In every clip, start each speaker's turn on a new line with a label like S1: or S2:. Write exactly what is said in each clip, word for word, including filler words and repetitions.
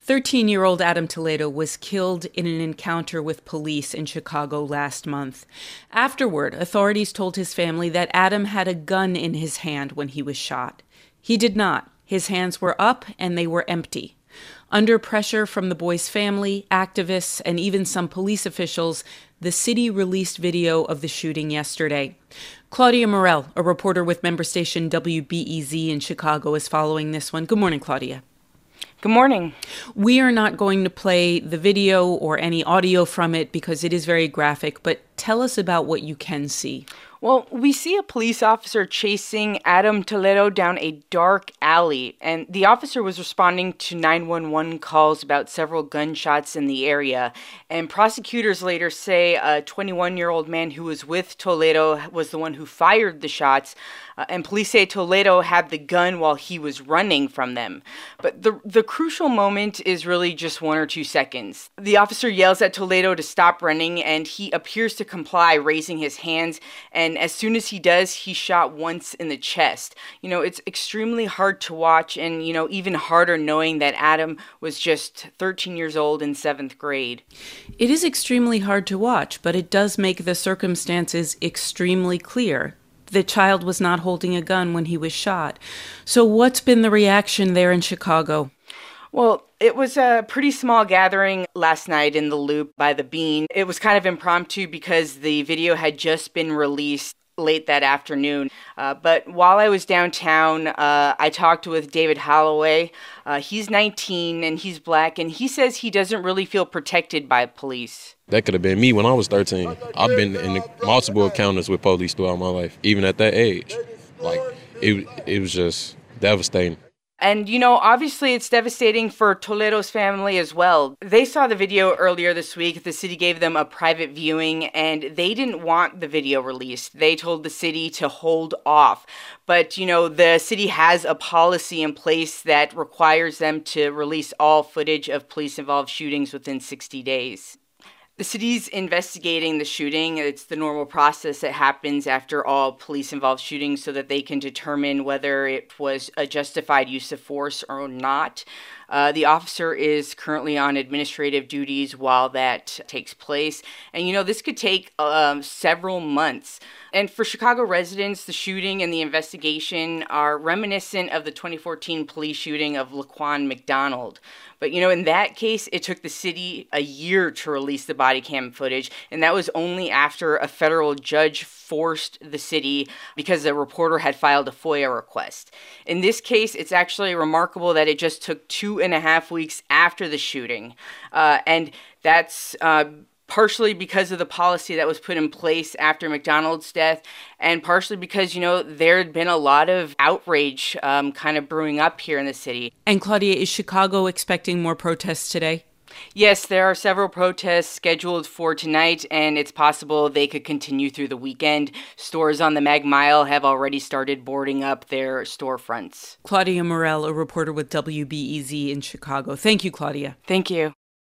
S1: thirteen-year-old Adam Toledo was killed in an encounter with police in Chicago last month. Afterward, authorities told his family that Adam had a gun in his hand when he was shot. He did not. His hands were up and they were empty. Under pressure from the boy's family, activists, and even some police officials, the city released video of the shooting yesterday. Claudia Morell, a reporter with member station W B E Z in Chicago, is following this one. Good morning, Claudia.
S2: Good morning.
S1: We are not going to play the video or any audio from it because it is very graphic, but tell us about what you can see.
S2: Well, we see a police officer chasing Adam Toledo down a dark alley, and the officer was responding to nine one one calls about several gunshots in the area. And prosecutors later say a twenty-one-year-old man who was with Toledo was the one who fired the shots, uh, and police say Toledo had the gun while he was running from them. But the the crucial moment is really just one or two seconds. The officer yells at Toledo to stop running, and he appears to comply, raising his hands, and And as soon as he does, he's shot once in the chest. You know, it's extremely hard to watch, and, you know, even harder knowing that Adam was just thirteen years old in seventh grade.
S1: It is extremely hard to watch, but it does make the circumstances extremely clear. The child was not holding a gun when he was shot. So what's been the reaction there in Chicago?
S2: Well, it was a pretty small gathering last night in the Loop by the Bean. It was kind of impromptu because the video had just been released late that afternoon. Uh, but while I was downtown, uh, I talked with David Holloway. Uh, he's nineteen and he's black, and he says he doesn't really feel protected by police.
S3: That could have been me when I was thirteen. I've been in multiple encounters with police throughout my life, even at that age. Like, it, it was just devastating.
S2: And, you know, obviously it's devastating for Toledo's family as well. They saw the video earlier this week. The city gave them a private viewing, and they didn't want the video released. They told the city to hold off. But, you know, the city has a policy in place that requires them to release all footage of police-involved shootings within sixty days. The city's investigating the shooting. It's the normal process that happens after all police-involved shootings so that they can determine whether it was a justified use of force or not. Uh, the officer is currently on administrative duties while that takes place. And, you know, this could take um, several months. And for Chicago residents, the shooting and the investigation are reminiscent of the twenty fourteen police shooting of Laquan McDonald. But, you know, in that case, it took the city a year to release the body cam footage, and that was only after a federal judge forced the city because a reporter had filed a FOIA request. In this case, it's actually remarkable that it just took two and a half weeks after the shooting, uh, and that's uh, partially because of the policy that was put in place after McDonald's death, and partially because, you know, there had been a lot of outrage um, kind of brewing up here in the city.
S1: And Claudia, is Chicago expecting more protests today?
S2: Yes, there are several protests scheduled for tonight, and it's possible they could continue through the weekend. Stores on the Mag Mile have already started boarding up their storefronts.
S1: Claudia Morell, a reporter with W B E Z in Chicago. Thank you, Claudia.
S2: Thank you.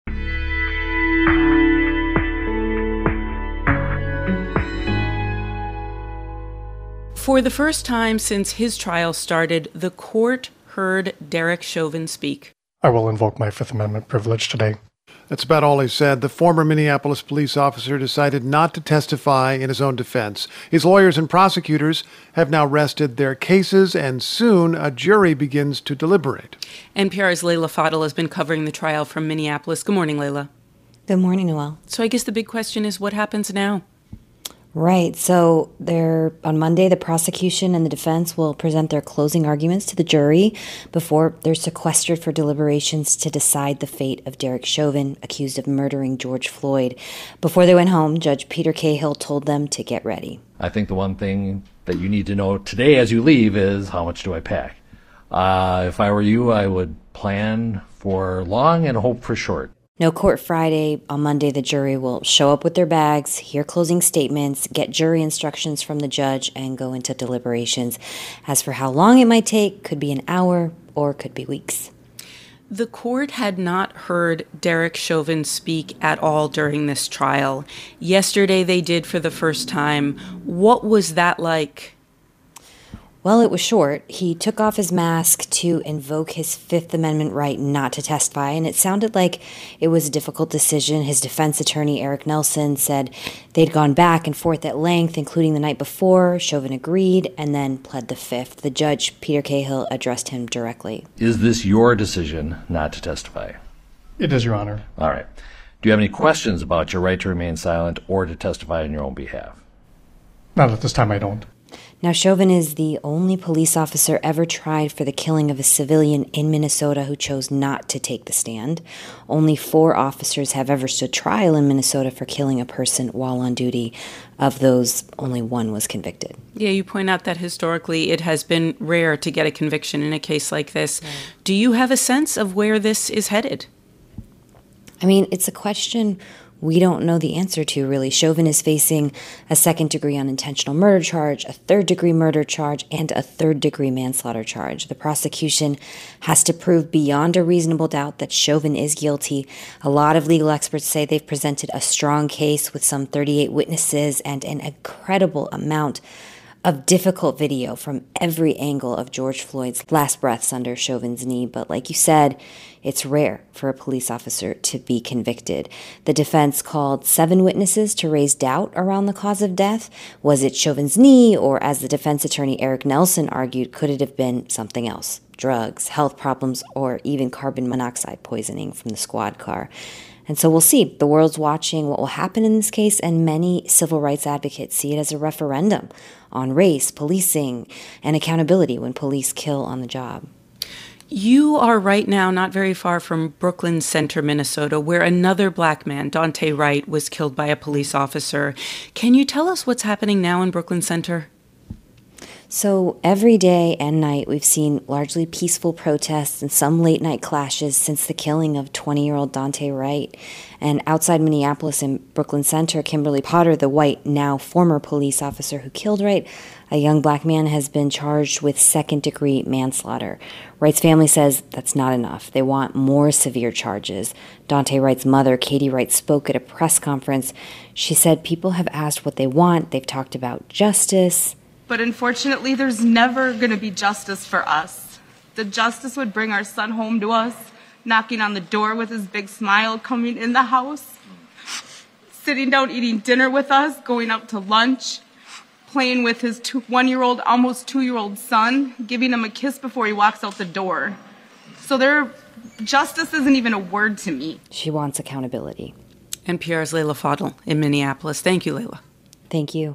S1: For the first time since his trial started, the court heard Derek Chauvin speak.
S4: I will invoke my Fifth Amendment privilege today. That's about all he said. The former Minneapolis police officer decided not to testify in his own defense. His lawyers and prosecutors have now rested their cases, and soon a jury begins to deliberate.
S1: N P R's Leila Fadel has been covering the trial from Minneapolis. Good morning, Leila.
S5: Good morning, Noel.
S1: So I guess the big question is, what happens now?
S5: Right. So there, on Monday, the prosecution and the defense will present their closing arguments to the jury before they're sequestered for deliberations to decide the fate of Derek Chauvin, accused of murdering George Floyd. Before they went home, Judge Peter Cahill told them to get ready.
S6: I think the one thing that you need to know today as you leave is, how much do I pack? Uh, if I were you, I would plan for long and hope for short.
S5: No court Friday. On Monday, the jury will show up with their bags, hear closing statements, get jury instructions from the judge, and go into deliberations. As for how long it might take, could be an hour or could be weeks.
S1: The court had not heard Derek Chauvin speak at all during this trial. Yesterday, they did for the first time. What was that like?
S5: Well, it was short. He took off his mask to invoke his Fifth Amendment right not to testify, and it sounded like it was a difficult decision. His defense attorney, Eric Nelson, said they'd gone back and forth at length, including the night before. Chauvin agreed and then pled the fifth. The judge, Peter Cahill, addressed him directly.
S6: Is this your decision not to testify?
S7: It is, Your Honor.
S6: All right. Do you have any questions about your right to remain silent or to testify on your own behalf?
S7: Not at this time, I don't.
S5: Now, Chauvin is the only police officer ever tried for the killing of a civilian in Minnesota who chose not to take the stand. Only four officers have ever stood trial in Minnesota for killing a person while on duty. Of those, only one was convicted.
S1: Yeah, you point out that historically it has been rare to get a conviction in a case like this. Right. Do you have a sense of where this is headed?
S5: I mean, it's a question we don't know the answer to, really. Chauvin is facing a second-degree unintentional murder charge, a third-degree murder charge, and a third-degree manslaughter charge. The prosecution has to prove beyond a reasonable doubt that Chauvin is guilty. A lot of legal experts say they've presented a strong case with some thirty-eight witnesses and an incredible amount of difficult video from every angle of George Floyd's last breaths under Chauvin's knee. But like you said, it's rare for a police officer to be convicted. The defense called seven witnesses to raise doubt around the cause of death. Was it Chauvin's knee, or as the defense attorney Eric Nelson argued, could it have been something else? Drugs, health problems, or even carbon monoxide poisoning from the squad car. And so we'll see. The world's watching what will happen in this case, and many civil rights advocates see it as a referendum on race, policing, and accountability when police kill on the job.
S1: You are right now not very far from Brooklyn Center, Minnesota, where another black man, Daunte Wright, was killed by a police officer. Can you tell us what's happening now in Brooklyn Center?
S5: So every day and night, we've seen largely peaceful protests and some late-night clashes since the killing of twenty-year-old Daunte Wright. And outside Minneapolis in Brooklyn Center, Kimberly Potter, the white, now former police officer who killed Wright, a young black man, has been charged with second-degree manslaughter. Wright's family says that's not enough. They want more severe charges. Daunte Wright's mother, Katie Wright, spoke at a press conference. She said people have asked what they want. They've talked about justice.
S8: But unfortunately, there's never going to be justice for us. The justice would bring our son home to us, knocking on the door with his big smile, coming in the house, sitting down eating dinner with us, going out to lunch, playing with his two, one-year-old, almost two-year-old son, giving him a kiss before he walks out the door. So there, justice isn't even a word to me.
S5: She wants accountability.
S1: N P R's Leila Fadel in Minneapolis. Thank you, Leila.
S5: Thank you.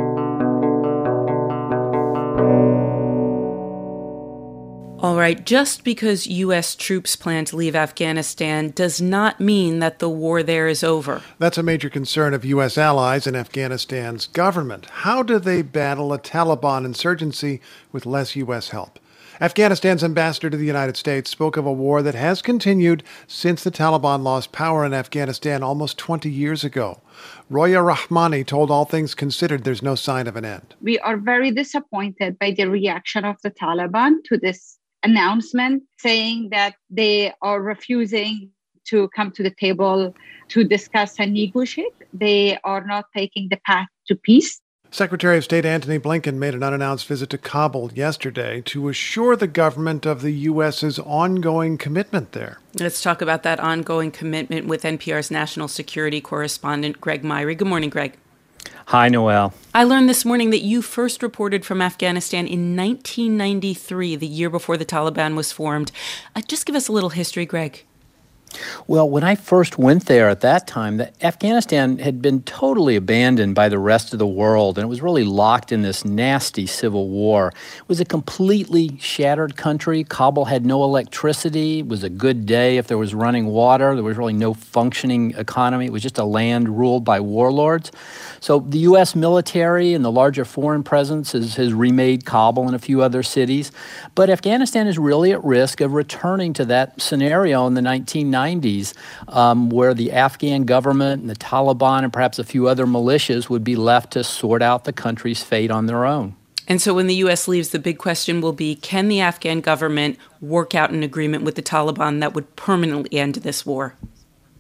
S1: All right, just because U S troops plan to leave Afghanistan does not mean that the war there is over.
S4: That's a major concern of U S allies and Afghanistan's government. How do they battle a Taliban insurgency with less U S help? Afghanistan's ambassador to the United States spoke of a war that has continued since the Taliban lost power in Afghanistan almost twenty years ago. Roya Rahmani told All Things Considered there's no sign of an end.
S9: We are very disappointed by the reaction of the Taliban to this announcement, saying that they are refusing to come to the table to discuss and negotiate. They are not taking the path to peace.
S4: Secretary of State Antony Blinken made an unannounced visit to Kabul yesterday to assure the government of the U S's ongoing commitment there.
S1: Let's talk about that ongoing commitment with N P R's national security correspondent, Greg Myrie. Good morning, Greg.
S10: Hi, Noelle.
S1: I learned this morning that you first reported from Afghanistan in nineteen ninety-three, the year before the Taliban was formed. Uh, just give us a little history, Greg.
S10: Well, when I first went there at that time, the Afghanistan had been totally abandoned by the rest of the world, and it was really locked in this nasty civil war. It was a completely shattered country. Kabul had no electricity. It was a good day if there was running water. There was really no functioning economy. It was just a land ruled by warlords. So the U S military and the larger foreign presence has, has remade Kabul and a few other cities. But Afghanistan is really at risk of returning to that scenario in the nineteen nineties, um, where the Afghan government and the Taliban and perhaps a few other militias would be left to sort out the country's fate on their own.
S1: And so when the U S leaves, the big question will be, can the Afghan government work out an agreement with the Taliban that would permanently end this war?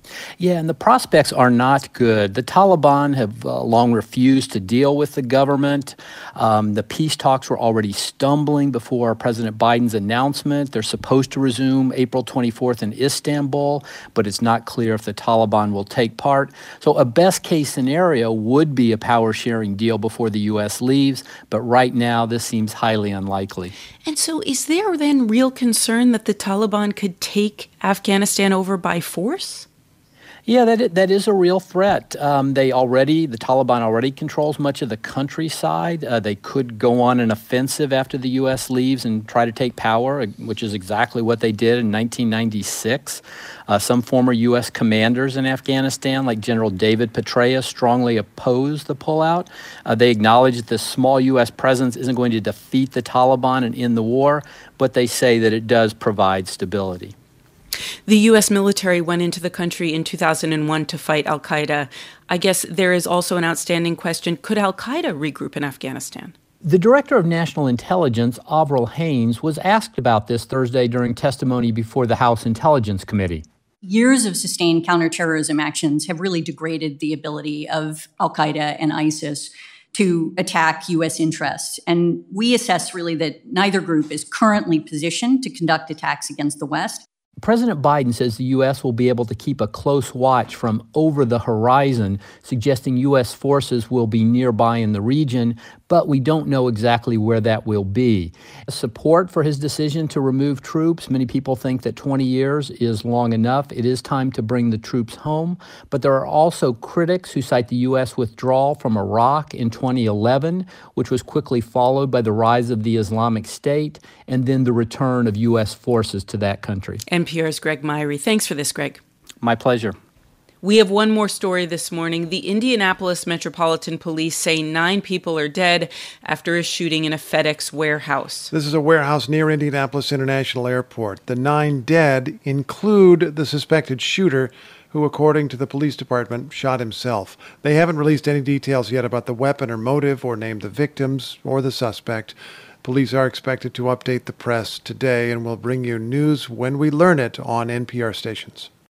S10: Yeah, and the prospects are not good. The Taliban have uh, long refused to deal with the government. Um, the peace talks were already stumbling before President Biden's announcement. They're supposed to resume April twenty-fourth in Istanbul, but it's not clear if the Taliban will take part. So a best-case scenario would be a power-sharing deal before the U S leaves, but right now this seems highly unlikely.
S1: And so is there then real concern that the Taliban could take Afghanistan over by force?
S10: Yeah, that is, that is a real threat. Um, they already, the Taliban already controls much of the countryside. Uh, they could go on an offensive after the U S leaves and try to take power, which is exactly what they did in nineteen ninety-six. Uh, some former U S commanders in Afghanistan, like General David Petraeus, strongly opposed the pullout. Uh, they acknowledge that this small U S presence isn't going to defeat the Taliban and end the war, but they say that it does provide stability.
S1: The U S military went into the country in two thousand one to fight al-Qaeda. I guess there is also an outstanding question. Could al-Qaeda regroup in Afghanistan?
S10: The director of national intelligence, Avril Haines, was asked about this Thursday during testimony before the House Intelligence Committee.
S11: Years of sustained counterterrorism actions have really degraded the ability of al-Qaeda and ISIS to attack U S interests. And we assess really that neither group is currently positioned to conduct attacks against the West.
S10: President Biden says the U S will be able to keep a close watch from over the horizon, suggesting U S forces will be nearby in the region, but we don't know exactly where that will be. Support for his decision to remove troops. Many people think that twenty years is long enough. It is time to bring the troops home. But there are also critics who cite the U S withdrawal from Iraq in twenty eleven, which was quickly followed by the rise of the Islamic State and then the return of U S forces to that country.
S1: N P R's Greg Myrie. Thanks for this, Greg.
S10: My pleasure.
S1: We have one more story this morning. The Indianapolis Metropolitan Police say nine people are dead after a shooting in a FedEx warehouse.
S4: This is a warehouse near Indianapolis International Airport. The nine dead include the suspected shooter, who, according to the police department, shot himself. They haven't released any details yet about the weapon or motive or named the victims or the suspect. Police are expected to update the press today and will bring you news when we learn it on N P R stations.